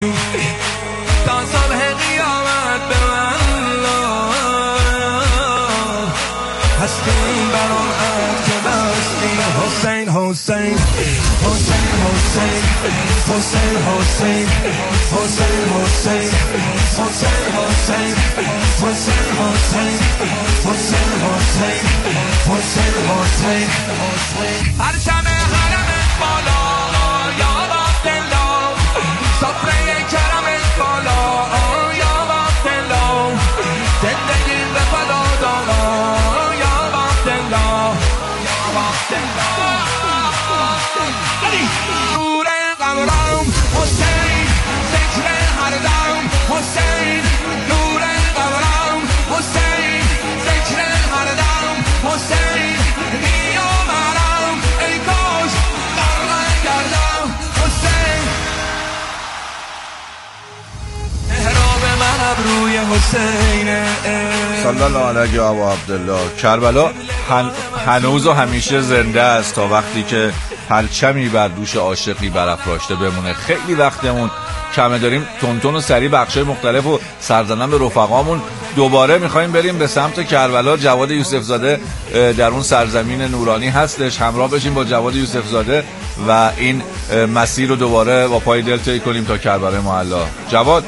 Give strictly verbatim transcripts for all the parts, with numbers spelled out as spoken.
تا صبح قیامت به من هستیم برام عهد که بستیم حسین حسین حسین حسین حسین حسین حسین حسین حسین حسین حسین حسین حسین حسین حسین حسین پرچم حرمت بالا یا عبدالله سفره کرمت بالا یا عبدالله زندگی به فدا دالا یا عبدالله یا عبدالله نور قمرم حسین ذکر هر دم حسین نور قمرم حسین ذکر هر دم حسین بیا مرم ای کاش غرق گردم حسین محراب من ابروی حسینه صلی الله علیه و عبدالله. کربلا هن... هنوز و همیشه زنده است تا وقتی که پرچمی بر دوش عاشقی برافراشته بمونه. خیلی وقتمون کمه، داریم تونتون و سری بخشای مختلف و سرزنم به رفقامون. دوباره میخوایم بریم به سمت کربلا. جواد یوسف زاده در اون سرزمین نورانی هستش، همراه بشیم با جواد یوسف زاده و این مسیر رو دوباره با پای دل طی کنیم تا کربلای معلی. جواد.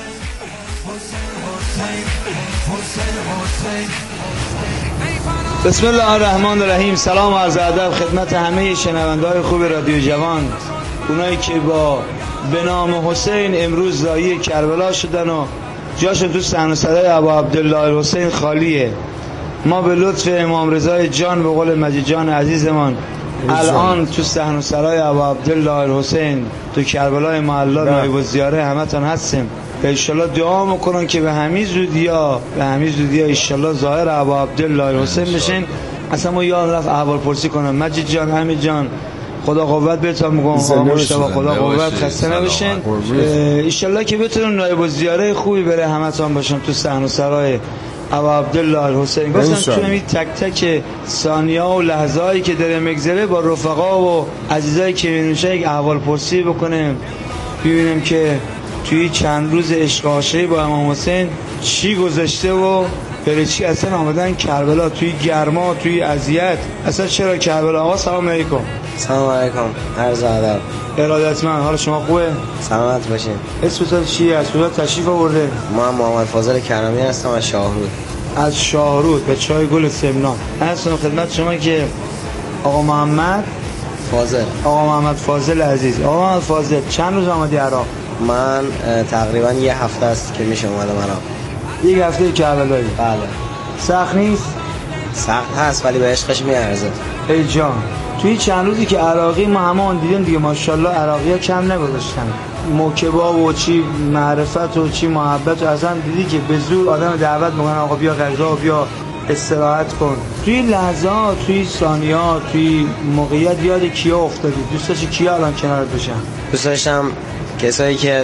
بسم الله الرحمن الرحیم. سلام و عرض ادب خدمت همه شنونده‌های خوب رادیو جوان، اونایی که با به نام حسین امروز داعی کربلا شدن و جاشون تو صحن و صدای ابا عبدالله الحسین خالیه. ما به لطف امام رضای جان به قول مجید جان عزیزمان الان تو صحن و سرای ابا عبدالله الحسین تو کربلای معلی نایب الزیاره همتون هستیم. به انشالله دعا میکنن که به همین زودیا به همین زودیا انشالله ظاهر ابا عبدالله الحسین بشین. اصلا ما یاد رفت احوال پرسی کنم. مجید جان حمید جان خدا قوت بهتون میگم، آقا مشتبه خدا قوت، خسته نباشین انشالله که بتونن نایب الزیاره خوبی بره همتون باشن تو صحن و سرای ابا عبدالله الحسین. گفتم تو همین تک تک ثانیه و لحظه هایی که داره میگذره با رفقا و عزیزایی که میبینیم یک احوال پرسی بکنیم، ببینیم که توی چند روز عشق و عاشقی با امام حسین چی گذشته و برای چی اصلا آمدن کربلا، توی گرما، توی اذیت، اصلا چرا کربلا. آقا سلام علیکم. سلام علیکم، عرض ادب. ارادتمند، حال شما خوبه؟ سلامت باشین. اسمتون چیه؟ از کجا تشریف آورده؟ من محمد فاضل کرمی هستم از شاهرود. از شاهرود به چای گل سمنان. هستم خدمت شما که آقا محمد فاضل آقا محمد فاضل عزیز. آقا محمد فاضل چند روز آمدی عراق؟ من تقریبا یه هفته است که میشه اومدم عراق. یک هفته کربلایی؟ بله. سخت نیست؟ سخت هست ولی به عشقش میارزه. ای جان، توی چند روزی که عراقی ما همون دیدیم دیگه ماشاءالله عراقی‌ها کم نگذاشتن. موکبا و چی معرفت و چی محبت و اصلا دیدی که به زور آدم دعوت میکنن آقا بیا غذا و بیا استراحت کن. توی لحظات، توی ثانیات، توی موقعیت یاد کیا افتادی؟ دوست داشتی کیا الان کنارت بشن؟ دوست داشتم کسایی که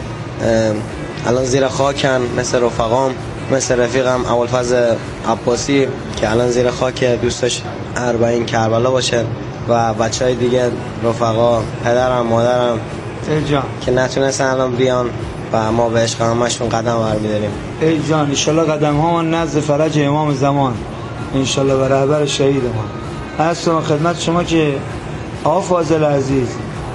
الان زیر خاکن، مثل رفقام، مثل رفیقم ابوالفضل عباسی که الان زیر خاک، دوست داشت اربعین کربلا باشه و بچهای دیگه رفقا، پدرم، مادرم ای جان که نتونستن الان بیان و ما به عشق همشون قدم برمی‌داریم. ای جان انشالله قدم ها من نزد فرج امام زمان انشالله و رهبر شهید ما. هستم خدمت شما که آقا فاضل عزیز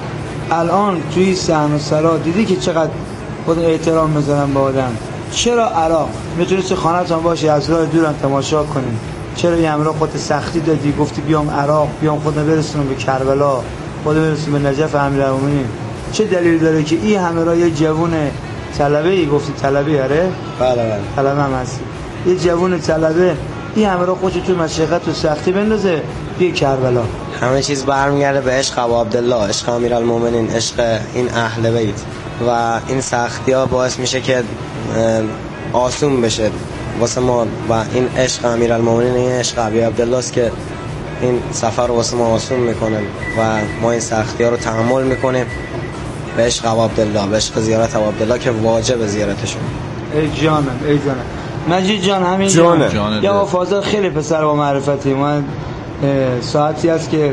الان توی صحن و سرا دیدی که چقدر خود احترام میذارن به آدم. چرا عراق میتونستی خانه‌تون باشه از راه دورم تماشا کنیم؟ چرا یه امرا خودت سختی دادی گفتی بیام عراق، بیام خودم برسونم به کربلا، خودم برسونم به نجف امیرالمومنین؟ چه دلیلی داره که این همه را یه جوون طلبه ای گفتی طلبه اره؟ بله بله طلبه هم هستی. یه جوون طلبه این همه را خودش تو مشقت و سختی بندازه بی کربلا؟ همه چیز برمیگرده به عشق ابا عبدالله، عشق امیرالمومنین، عشق این اهل بیت و این سختی ها باعث میشه که آسون بشه واسه ما و این عشق امیرالمومنین، این عشق ابی عبدالله است که این سفر رو واسه ما آسون میکنه و ما این سختی ها رو تحمل میکنیم به عشق ابا عبدالله، به عشق زیارت ابا عبدالله که واجب زیارتشون. ای جانم ای جانم. مجید جان همین جانه. یا فاضل خیلی پسر با معرفتی. من ساعتی است که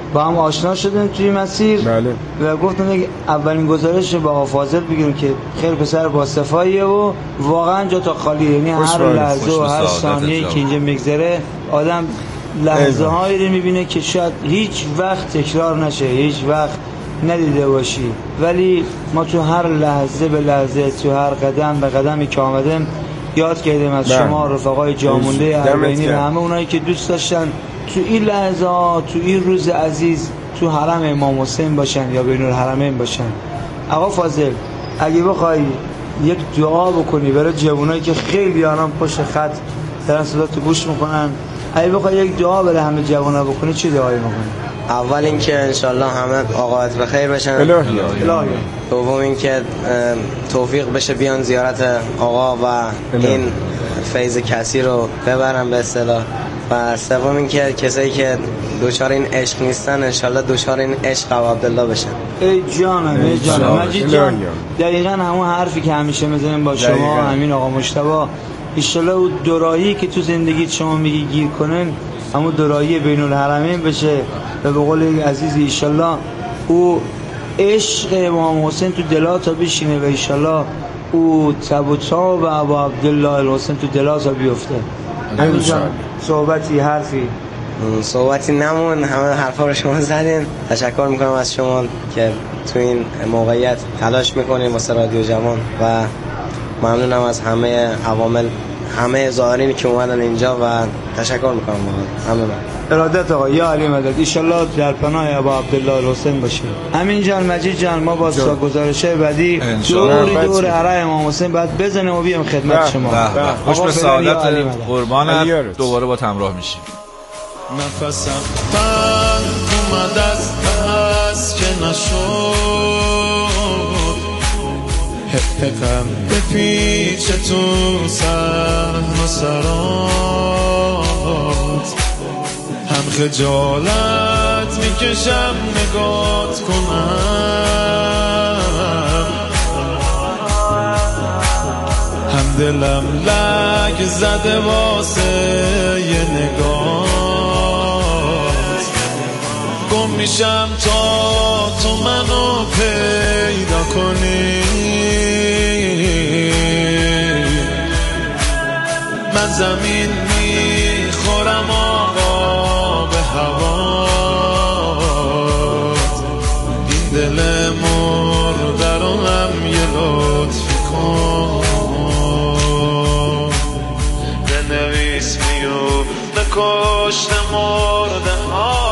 با هم آشنا شدیم توی مسیر. بله. و گفتم یک اولین گزارش با آقا فاضل بگیریم که خیلی پسر با صفاییه و واقعا جا تا خالی، یعنی هر لحظه و هر ثانیه‌ای که اینجا میگذره آدم لحظه هایی رو میبینه که شاید هیچ وقت تکرار نشه، هیچ وقت ندیده باشی، ولی ما تو هر لحظه به لحظه، تو هر قدم به قدمی که آمدیم یاد کردیم از شما رفقای جامونده اربعینی و همه اونایی که دوست داشتن تو این لحظه ها، تو این روز عزیز تو حرم امام حسین باشن یا بین الحرمین باشن. آقا فاضل اگه بخوای یک دعا بکنی برای جوانایی که خیلی الان پشت خط دارن صداتو گوش میکنن، اگه بخوای یک دعا برای همه جوانا بکنی چه دعایی میکنی؟ اول اینکه انشالله همه اوقات بخیر بشن. الهی الهی. دوم اینکه توفیق بشه بیان زیارت آقا و این فیض کسی رو ببرن به اصطلاح. و سوم اینکه کسایی که دوچار این عشق نیستن انشالله دوچار این عشق ابو عبدالله بشن. ای جانم، ای جانم مجید جان، دقیقاً همون حرفی که همیشه میزنیم با شما همین آقا مجتبی، انشالله اون دورایی که تو زندگیت شما میگی گیر کنن همون دورایی بین الحرمین بشه و به قول یک عزیزی انشالله او عشق امام حسین تو دلاتا بشینه و انشالله او تب و تاب ابو عبدالله الحسین تو دلاتا بیفته. همین جان صحبتی حرفی صحبتی نمون، همه حرفا رو شما زدین. تشکر میکنم از شما که تو این موقعیت تلاش میکنین واسه رادیو جوان و ممنونم از همه عوامل، همه زائرینی که اومدن اینجا و تشکر میکنم همه من. ارادت آقا، یا علی مدد، ایشالله در پناه ابو عبدالله الحسین باشیم. همین جان مجید جان، ما با گزارشه بعدی دوری دور حرم امام حسین بعد بزنیم و بیام خدمت شما. خوش به سعادت قربانت، دوباره با همراه میشیم. نفسم بند اومد از پس که نشد، حقم به پیچ تو سهم و سرات، هم خجالت میکشم نگات کنم، هم دلم لگ زده واسه یه نگاه، گم میشم تا تو منو پیدا کنی، من زمین میخورم آقا به هوات، این دل مرده رو هم یه لطفی کن، بنویس میو نکشت مرده ها.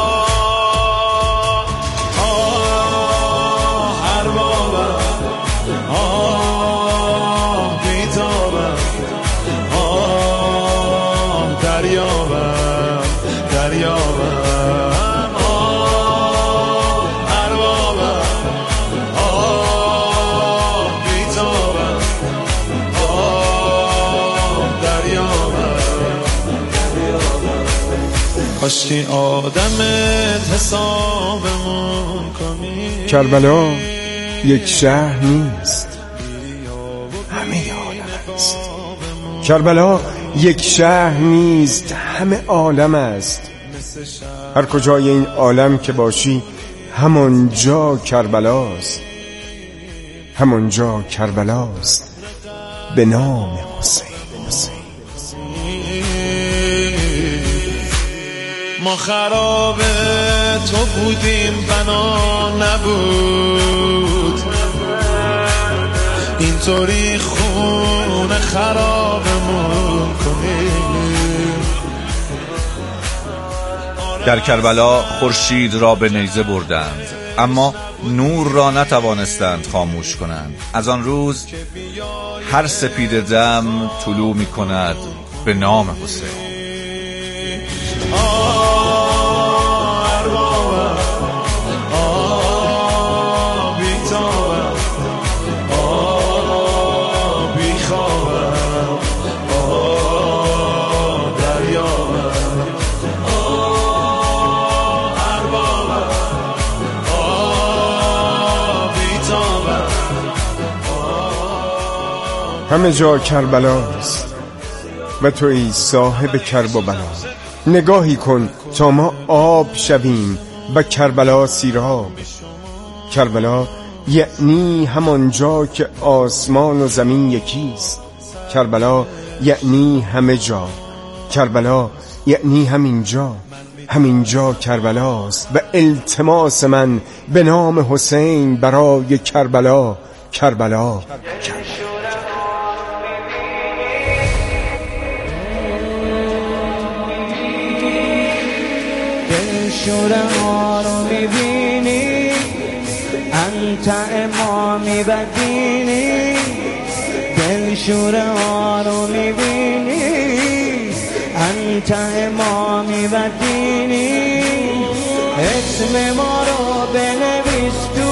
کاشکی آدمت حسابمون کنی. کربلا یک شهر نیست، همه عالم است. کربلا یک شهر نیست، همه عالم است. هر کجای این عالم که باشی همانجا کربلاست، همانجا کربلاست به نام حسین. ما خراب تو بودیم بنا نبود، اینطوری خون خرابمون کنیم. در کربلا خورشید را به نیزه بردند اما نور را نتوانستند خاموش کنند. از آن روز هر سپید دم طلوع می کند به نام حسین. همه جا کربلاست و توی صاحب کرب و بلا. نگاهی کن تا ما آب شویم و کربلا سیراب. کربلا یعنی همانجا که آسمان و زمین یکیست. کربلا یعنی همه جا. کربلا یعنی همینجا. همینجا کربلاست و التماس من به نام حسین برای کربلا. کربلا دلشوره ها رو میبینی، انت امامی و دینی. دلشوره ها رو میبینی، انت امامی و دینی. اسم ما رو بنویس تو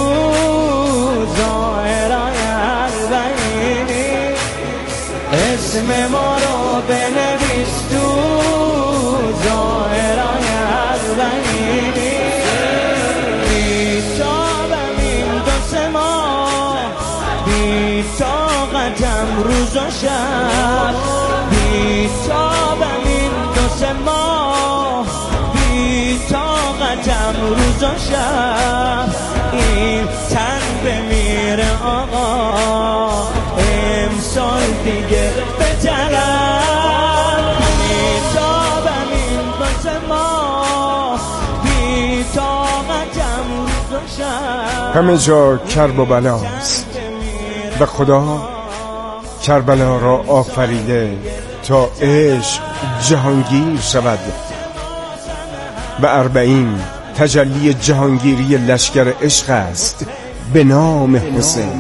ظاهرای اربعینی. اسم ما رو بنویس تو ظاهرای اربعینی. بیتابم این دو سه ماه، بیتاقتم روز و شب. بیتابم این دو سه ماه، بیتاقتم روز و شب. این تن بمیره آقا، امسال دیگه به طرف. بیتابم این دو سه ماه، بیتاقتم روز و شب. همه جا کرب و بلاست و خدا کربلا را آفریده تا عشق جهانگیر شود و اربعین تجلی جهانگیری لشکر عشق است به نام حسین.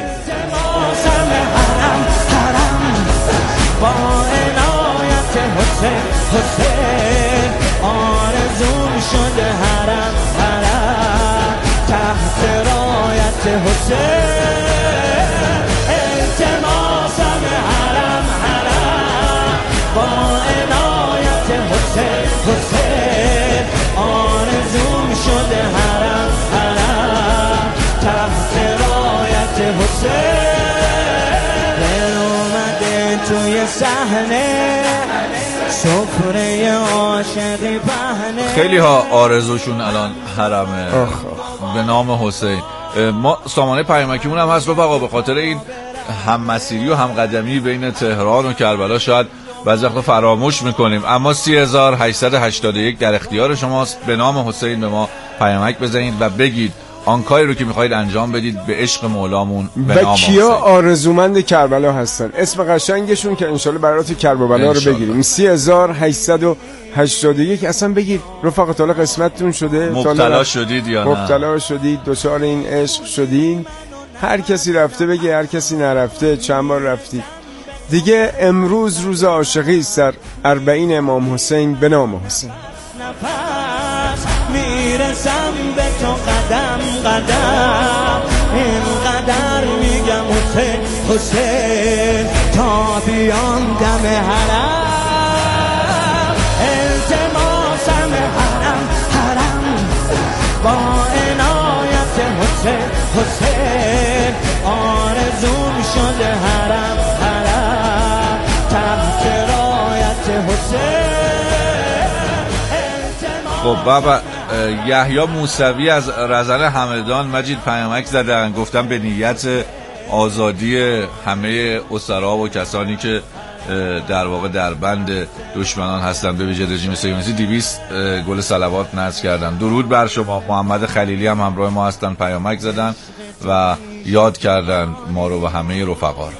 با عنایت حسین حسین آرزوم شده حرم حرم تحت رایت حسین. التماسم حرم حرم با عنایت حسین حسین آرزوم شده حرم حرم تحت رایت حسین. توی صحنه سفره عاشقی پهنه. خیلی ها آرزوشون الان حرمه به نام حسین. ما سامانه پیامکیمون هم هست رفقا، به خاطر این هم مسیری و هم قدمی بین تهران و کربلا شاید بعضی وقتا فراموش میکنیم، اما سی هزار و هشتصد و هشتاد و یک در اختیار شماست. به نام حسین به ما پیامک بزنید و بگید آن کاری رو که میخواید انجام بدید به عشق مولامون به نام حسین. و کیا آرزومند کربلا هستن، اسم قشنگشون که انشالله برات کربلا رو بگیریم. سی هزار و هشتصد و هشتاد و یک. اصلا بگید رفقا تا حالا قسمتتون شده؟ مبتلا شدید یا نه؟ مبتلا شدید، دچار این عشق شدید؟ هر کسی رفته بگه، هر کسی نرفته چند بار رفتی دیگه. امروز روز عاشقی است در اربعین امام حسین به نام حسین. میرسم به تو قدم قدم، اینقدر میگم حسین حسین تا بیام دم حرم. التماسم حرم حرم با عنایت حسین حسین آرزوم شده حرم حرم تحت رایت حسین. خب بابا یحیی موسوی از رزن همدان مجید پیامک زدن، گفتم به نیت آزادی همه اسرا و کسانی که در واقع در بند دشمنان هستن به ویژه رژیم صهیونیستی دویست گل صلوات نذر کردن. درود بر شما. محمد خلیلی هم همراه ما هستن، پیامک زدن و یاد کردن ما رو و همه رفقا رو.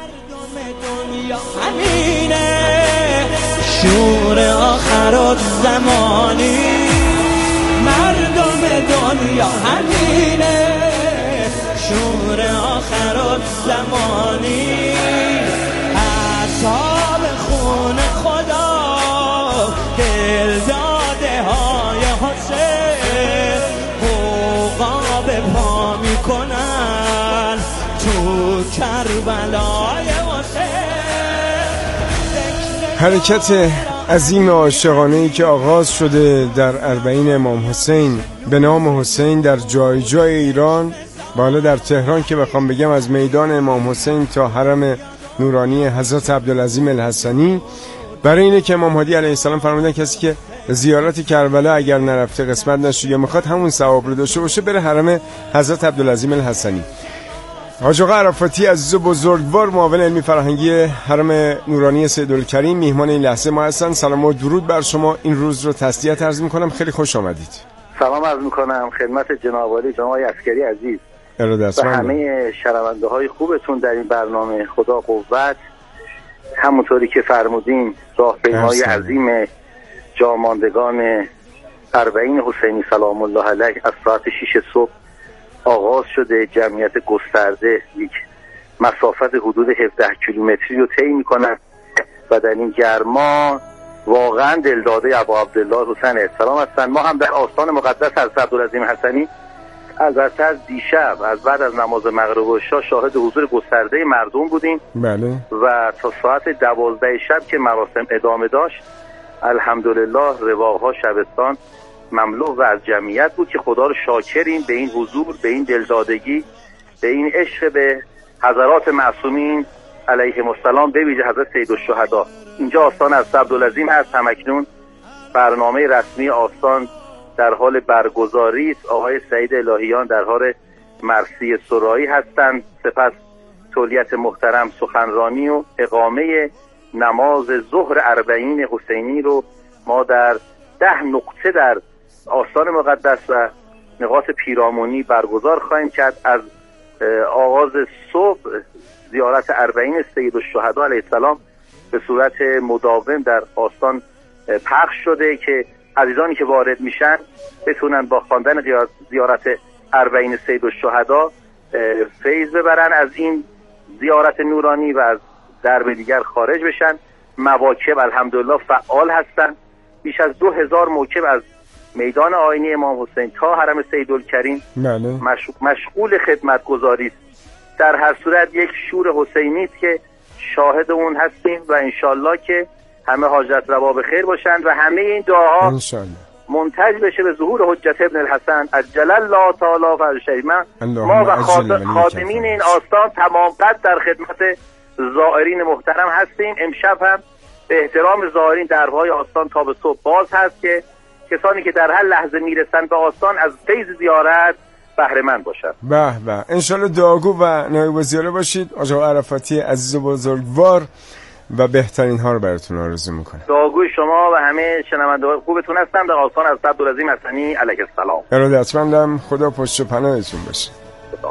شور آخرات زمانی مردم دنیا همینه. شور آخرات زمانی اصحاب خون خدا دل داده های حسین حقوقا به پا میکنن تو کربلای حسین. حرکت عظیم عاشقانه‌ای که آغاز شده در اربعین امام حسین به نام حسین در جای جای ایران، بالا در تهران که بخوام بگم از میدان امام حسین تا حرم نورانی حضرت عبدالعظیم الحسنی، برای اینه که امام هادی علیه السلام فرمودن کسی که زیارت کربلا اگر نرفته قسمت نشه یا میخواد همون ثواب رو داشته باشه بره حرم حضرت عبدالعظیم الحسنی. حاج آقا عرفاتی عزیز و بزرگوار معاون علمی فرهنگی حرم نورانی سیدالکریم میهمان این لحظه ما هستن. سلام و درود بر شما. این روز رو تسلیت عرض میکنم، خیلی خوش آمدید. سلام عرض میکنم خدمت جناب عالی جناب عسکری عزیز و همه شنونده های خوبتون در این برنامه. خدا قوت. همونطوری که فرمودین راهپیمای عظیم جاماندگان اربعین حسینی سلام الله علیه از ساعت شش صبح آغاز شده. جمعیت گسترده یک مسافت حدود هفده کیلومتری رو طی میکنن و در این گرما واقعا دلداده ابا عبدالله حسین السلام هستن. ما هم در آستان مقدس حضرت عبدالعظیم حسنی البته از دیشب از بعد از نماز مغرب و عشا شاهد حضور گسترده مردم بودیم. بله. و تا ساعت دوازده شب که مراسم ادامه داشت الحمدلله رواقها شبستان مملو و از جمعیت بود که خدا رو شاکریم به این حضور، به این دلدادگی، به این عشق به حضرات معصومین علیهم السلام، به ویژه حضرت سیدالشهدا. اینجا آستان حضرت عبدالعظیم هست. همکنون برنامه رسمی آستان در حال برگزاری است. آقای سعید الهیان در حال مرثیه سرایی هستند. سپس تولیت محترم سخنرانی و اقامه نماز ظهر اربعین حسینی رو ما در ده نقطه در آستان مقدس و نقاط پیرامونی برگزار خواهیم کرد. از آغاز صبح زیارت اربعین سیدالشهدا علیه السلام به صورت مداوم در آستان پخش شده که عزیزانی که وارد میشن بتونن با خواندن زیارت اربعین سیدالشهدا فیض ببرن از این زیارت نورانی و از درب دیگر خارج بشن. مواکب الحمدلله فعال هستن. بیش از دو هزار موکب از میدان آینی امام حسین تا حرم سیدالکریم مش... مشغول خدمت گذاری است. در هر صورت یک شور حسینی است که شاهد اون هستیم و انشالله که همه حاجت روا به خیر باشند و همه این دعاها منتج بشه به ظهور حجت ابن الحسن عجل الله تعالی فرجه شریف. ما و خادمین این آستان تمام قد در خدمت زائرین محترم هستیم. امشب هم به احترام زائرین درهای آستان تا به صبح باز هست که کسانی که در هر لحظه میرسن به آستان از فیض زیارت بهره مند باشند. به به انشالله دعاگو و نایب الوزراء باشید. آقا عرفاتی عزیز و بزرگوار و بهترین ها رو براتون آرزو میکنم. دعاگوی شما و همه شنونده‌های خوبتون هستم در آستان حضرت عبدالعظیم حسنی علیه السلام. ارادتمندم. خدا پشت و پناهتون باشه. خدا.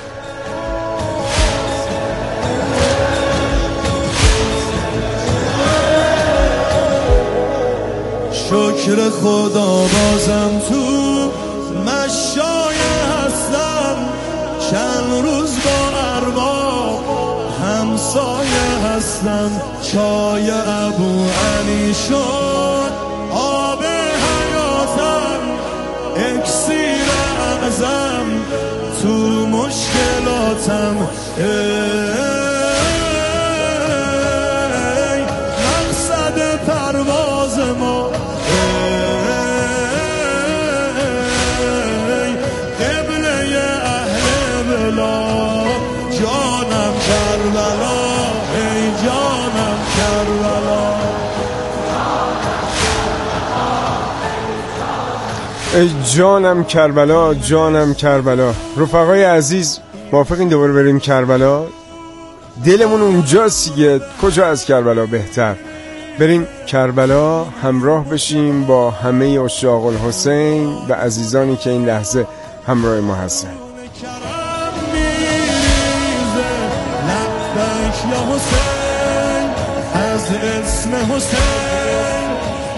شکر خدا بازم تو مشایه هستم، چند روز با ارباب همسایه هستم. چای ابو علی شد آب حیاتم، اکسیر اعظم تو مشکلاتم. ای مقصد پرواز ما ای جانم کربلا، جانم کربلا. رفقای عزیز موافقین دوباره بریم کربلا؟ دلمون اونجاست دیگه، کجا از کربلا بهتر؟ بریم کربلا همراه بشیم با همه عشاق الحسین و عزیزانی که این لحظه همراه ما هستن. از اسم حسین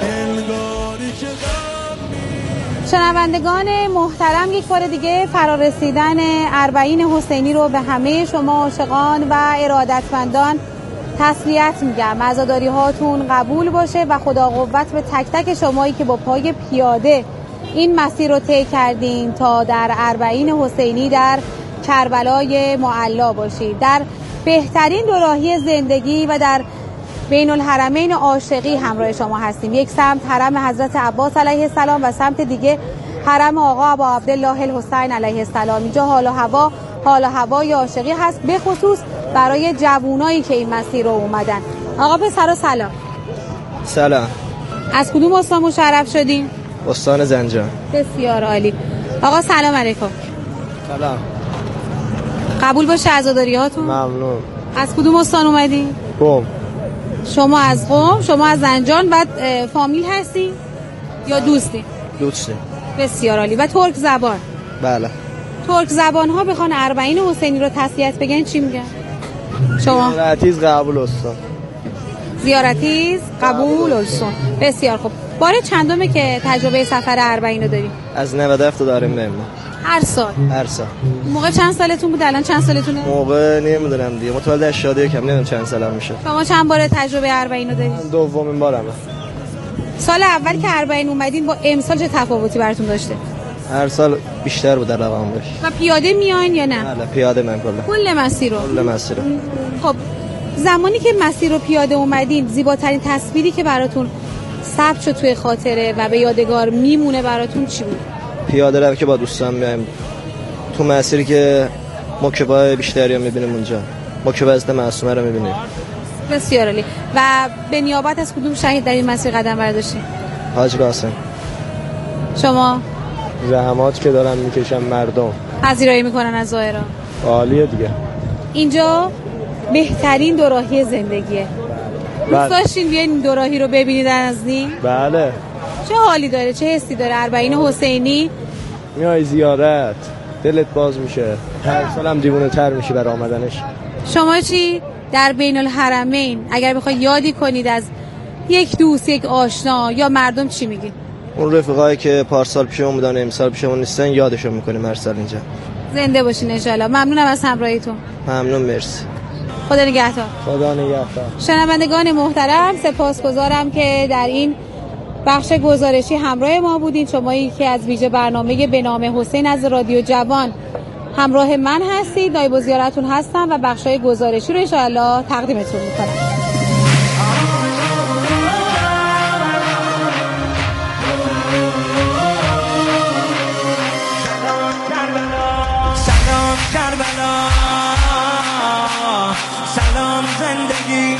شنوندگان محترم، یک بار دیگه فرارسیدن اربعین حسینی رو به همه شما عاشقان و ارادتمندان تسلیت میگم. عزاداری هاتون قبول باشه و خدا قوت به تک تک شمایی که با پای پیاده این مسیر رو طی کردین تا در اربعین حسینی در کربلای معلا باشید. در بهترین دوراهی زندگی و در بین الحرمین عاشقی همراه شما هستیم. یک سمت حرم حضرت عباس علیه السلام و سمت دیگه حرم آقا ابا عبدالله الحسین علیه السلام. اینجا حال و هوا حال و هوای عاشقی هست، به خصوص برای جوونایی که این مسیر رو اومدن. آقا پسر سلام. سلام. از کدوم استان مشرف شدین؟ استان زنجان. بسیار عالی. آقا سلام علیکم. سلام. قبول باشه عزاداری هاتون؟ ممنون. از کدوم استان اومدین؟ قم. شما از قم، شما از زنجان. بعد فامیل هستی یا دوستی؟ دوستی. بسیار عالی. و ترک زبان؟ بله. ترک زبان ها بخوان اربعین حسینی رو تسلیت بگن چی میگن؟ شما؟ زیارتیز قبول استان. زیارتیز قبول استان. بسیار خوب. بار چندمه که تجربه سفر اربعین رو داریم؟ از نود و هفت داریم بریم. هر سال؟ هر سال. موقع چند سالتون بود؟ الان چند سالتونه؟ موقع نمیدونم دیگه، متولد هشتاد و یک هم نمیدونم چند سالم میشه. شما چند بار تجربه اربعین رو دارید؟ دومین بارمه. سال اول که اربعین اومدین با امسال چه تفاوتی براتون داشته؟ هر سال بیشتر بود در روانش. و پیاده میاین یا نه؟ بله پیاده من کلا. کل مسیر رو؟ کل مسیر رو. خب زمانی که مسیر رو پیاده اومدین زیباترین تصویری که براتون ثبت شد توی خاطره و به یادگار میمونه براتون چی بود؟ پیاده رو که با دوستان میایم تو مسیری که مکبای بیشتری رو میبینیم اونجا. مکبای از معصومه رو میبینیم. بسیار عالی. و به نیابت از کدوم شهید در این مسیر قدم برداشتین؟ حاج قاسم. شما؟ زحمات که دارن میکشن مردم پذیرایی میکنن از ظاهرا. عالیه دیگه. اینجا بهترین دوراهی زندگیه. دوست داشتین بیاین این دوراهی رو ببینید از نزدیک؟ بله. چه حالی داره؟ چه حسی داره؟ اربعین حسینی میای زیارت دلت باز میشه، هر سالم دیوونه تر میشی برای آمدنش. شما چی؟ در بین الحرمین اگر بخوای یادی کنید از یک دوست، یک آشنا یا مردم چی میگی؟ اون رفقایی که پارسال پیشمون بودن امسال پیشمون نیستن یادشون میکنیم هر سال اینجا. زنده باشین انشالله. ممنونم از همراهیتون. ممنون، مرسی. خدا نگهدار. خدا نگهدار. شنوندگان محترم سپاسگزارم که در این بخش گزارشی همراه ما بودین. شمایی که از ویژه برنامه به نام حسین از رادیو جوان همراه من هستید. نایب الوزیارتون هستم و بخشای گزارشی رو ان شاءالله تقدیمتون میکنم. سلام کربلا، سلام زندگی،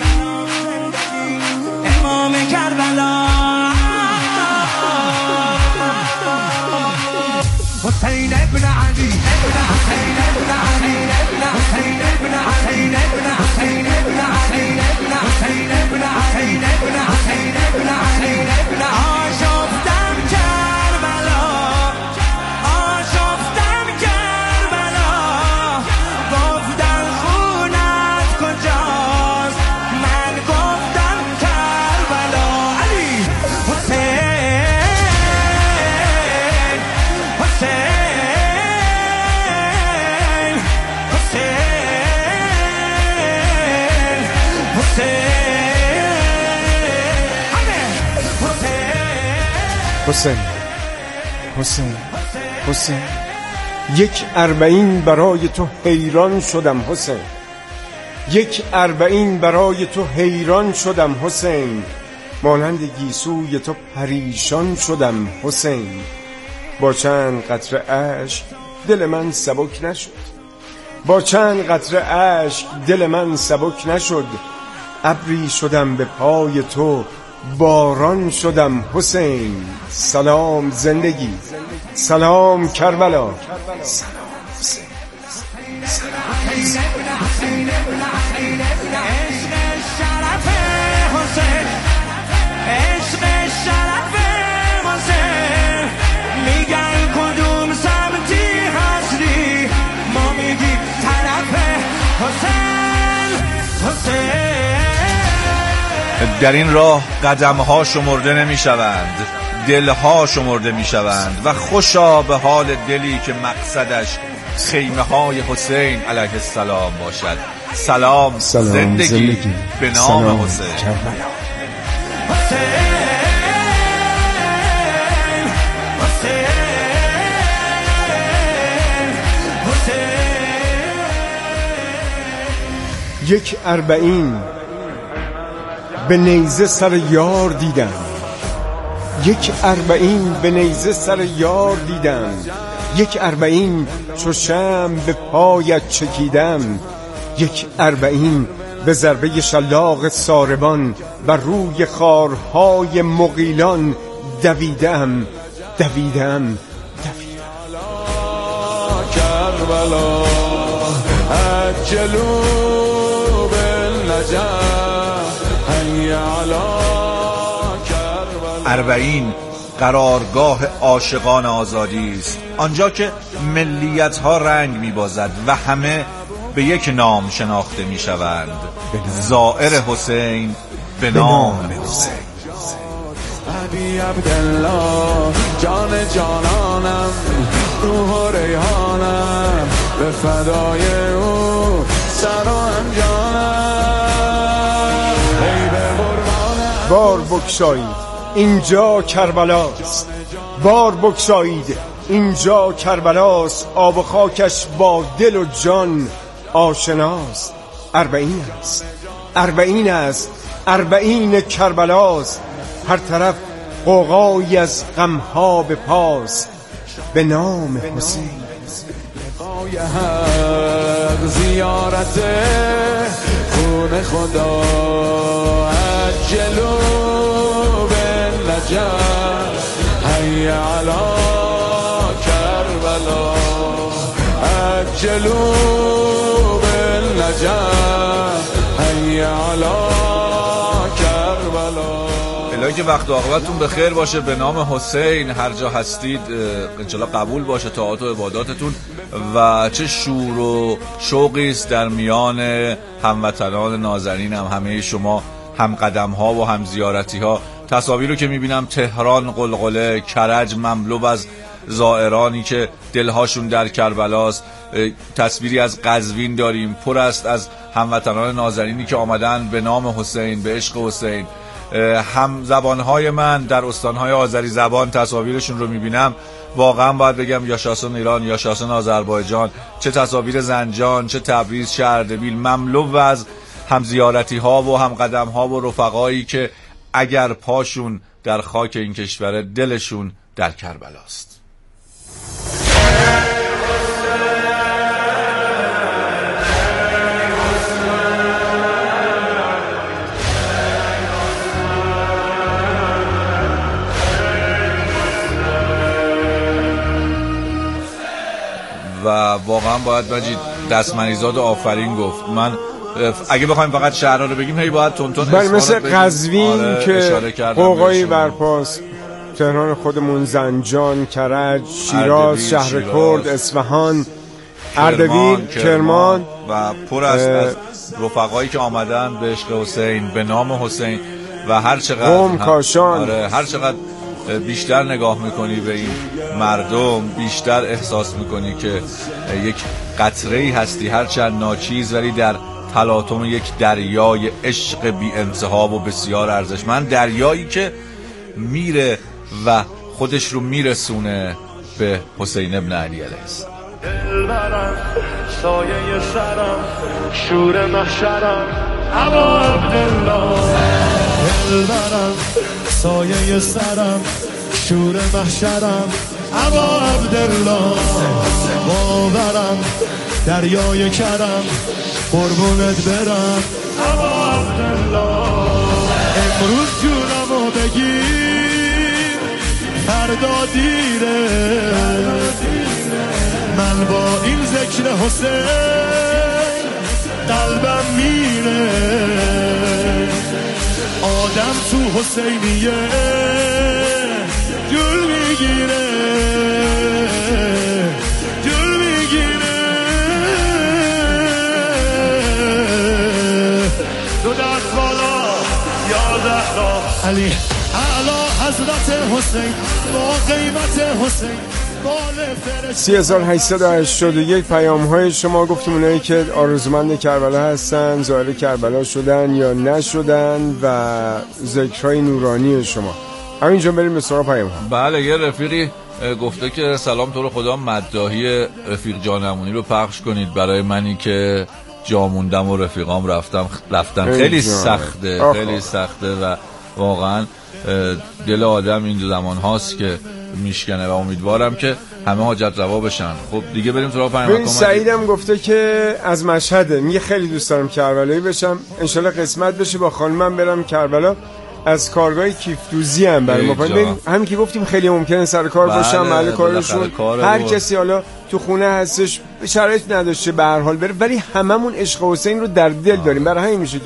امام کربلا، حسین ابن علی، ابن حسین ابن علی، ابن حسین ابن حسین ابن حسین ابن علی، ابن حسین ابن حسین ابن حسین ابن علی، ابن آشفتم کربلا، آشفتم کربلا، گفتن خونت کجاست، من گفتم کربلا. علی حسین، حسین، حسین حسین حسین یک اربعین برای تو حیران شدم حسین، یک اربعین برای تو حیران شدم حسین، مانند گیسوی تو پریشان شدم حسین، با چند قطره اشک دل من سبک نشد، با چند قطره اشک دل من سبک نشد، ابری شدم به پای تو باران شدم حسین. سلام زندگی، سلام کربلا، سلام حسین، سلام حسین. عشق شرف حسین، عشق شرف حسین، میگن کدوم سمتی هستی، ما میگیم طرف حسین، حسین. در این راه قدم‌ها شمرده نمی‌شوند، دل‌ها شمرده می‌شوند و خوشا به حال دلی که مقصدش خیمه‌های حسین علیه السلام باشد. سلام, سلام زندگی, زندگی به نام حسین. حسین، حسین، حسین. یک اربعین به نیزه سر یار دیدم، یک اربعین به نیزه سر یار دیدم، یک اربعین چو شمع به پایت چکیدم، یک اربعین به ضربه شلاق ساربان بر روی خارهای مغیلان دویدم دویدم کربلا عجلوا بالنجاح حی علی کربلا. اربعین قرارگاه عاشقان آزادی است، آنجا که ملیت ها رنگ می‌بازد و همه به یک نام شناخته می‌شوند، زائر حسین به نام حسین. علی عبدالله جان جانانم، روح و ریحانم، به فدای او سر و انجانم. ای به قربانم بار بگشایید اینجا کربلاست، بار بگشایید اینجا کربلاست، آب و خاکش با دل و جان آشناست. اربعین است، اربعین است، اربعین کربلاست، هر طرف قوقایی از غمها به پاس، به نام حسین. پای حق زیارت خون خدا، عجلوا بالنجاح حی علی کربلا، عجلوا بالنجاح حی علی کربلا. الهی که وقت و عاقبتتون به خیر باشه. به نام حسین هر جا هستید انشالله قبول باشه طاعات و عباداتتون و چه شور و شوقی است در میان هموطنان نازنینم، همه شما هم قدم ها و هم زیارتی ها. تصاویر رو که میبینم تهران قلقله، کرج مملو از زائرانی که دلهاشون در کربلاست. تصویری از قزوین داریم پر است از هموطنان نازنینی که آمدن به نام حسین، به عشق حسین. هم زبانهای من در استانهای آذری زبان تصاویرشون رو میبینم، واقعا باید بگم یا شاسون ایران یا شاسون آذربایجان، چه تصاویر زنجان، چه تبریز، چه اردبیل، مملو از هم زیارتی ها و هم قدم ها و رفقایی که اگر پاشون در خاک این کشور، دلشون در کربلاست. و واقعا باید مجید دستمنیزاد آفرین گفت. من اگه بخوایم فقط شهرها رو بگیم هی باید تون تون بله، مثل قزوین آره که قوقایی برپاست، تهران خودمون، زنجان، کرج، شیراز، شهر کرد، اصفهان، اردبیل، کرمان و پر است از رفقایی که آمدن به عشق حسین، به نام حسین. و هر چقدر قم، کاشان، آره هر چقدر بیشتر نگاه میکنی به این مردم، بیشتر احساس میکنی که یک قطره‌ای هستی هرچند ناچیز، ولی در تلاطم یک دریای عشق بی انتها و بسیار ارزشمند، دریایی که میره و خودش رو میرسونه به حسین ابن علی علیه السلام. دلبرم سایه سرم شور محشرم ابا عبدالله، دلبرم سایه سرم شور محشرم ابا عبدالله، باورم دریای کرم قربونت برم ابا عبدالله. امروز جونمو بگیر فردا دیره، من با این ذکر حسین قلبم میره، آدم تو حسینیه جل میگیره جل میگیره. دو دست بالا یا زهرا علی اعلی حضرت حسین با قیمت حسین. سی هزار و هشتصد و هشتاد و یک پیام های شما گفتیم اونایی که آرزومند کربلا هستن زائر کربلا شدن یا نشدن و ذکرهای نورانی شما. همینجا بریم به سراغ پیام ها. بله، یه رفیقی گفته که سلام تو رو خدا مداحی رفیق جانمونی رو پخش کنید برای منی که جا موندم و رفیقام رفتم رفتن. خیلی سخته، خیلی سخته و واقعا دل آدم این زمان هاست که میشکنه و امیدوارم که همه حاجت روا بشن. خب دیگه بریم سراغ پیام. ببین سعیدم گفته که از مشهده، میگه خیلی دوست دارم کربلایی بشم، انشالله قسمت بشه با خانمم برم کربلا. از کارگاه کیفتوزی هم برای ما پایین. همین که گفتیم خیلی ممکنه سر کار باشم، محل کارشون هر کسی حالا تو خونه هستش شرایط نداشته به هر حال بره، ولی هممون عشق حسین رو در دل داریم، برای همین میشه